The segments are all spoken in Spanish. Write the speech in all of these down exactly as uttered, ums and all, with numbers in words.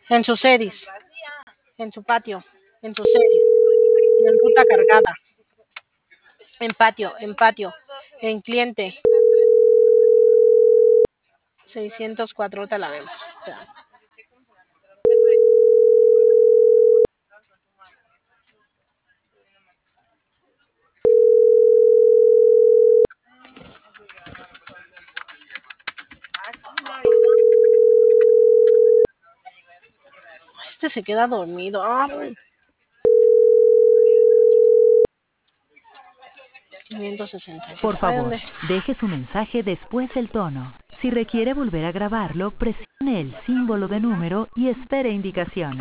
En sus sedis, en su patio, en sus sedis, en ruta cargada, en patio, en patio, en cliente. seiscientos cuatro, ahorita la vemos. Espera. Este se queda dormido. Ay. quinientos sesenta y Por siete. Ay, favor, ¿dónde? deje su mensaje después del tono. Si requiere volver a grabarlo, presione el símbolo de número y espere indicaciones.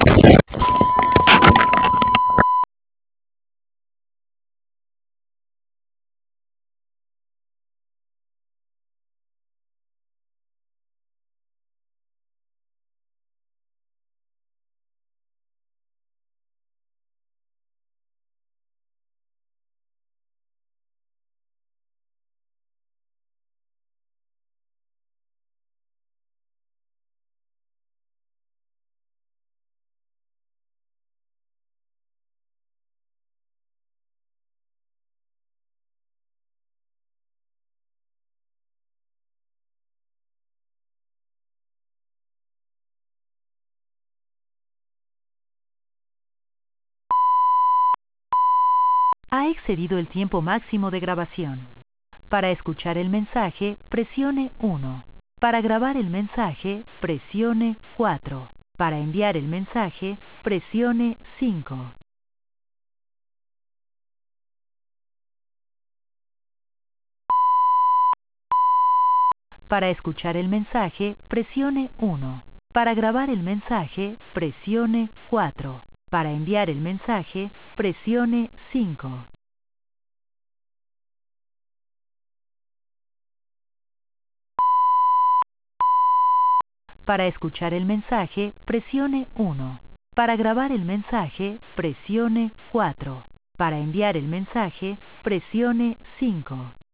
Ha excedido el tiempo máximo de grabación. Para escuchar el mensaje, presione uno. Para grabar el mensaje, presione cuatro. Para enviar el mensaje, presione cinco. Para escuchar el mensaje, presione uno. Para grabar el mensaje, presione cuatro. Para enviar el mensaje, presione cinco. Para escuchar el mensaje, presione uno. Para grabar el mensaje, presione cuatro. Para enviar el mensaje, presione cinco.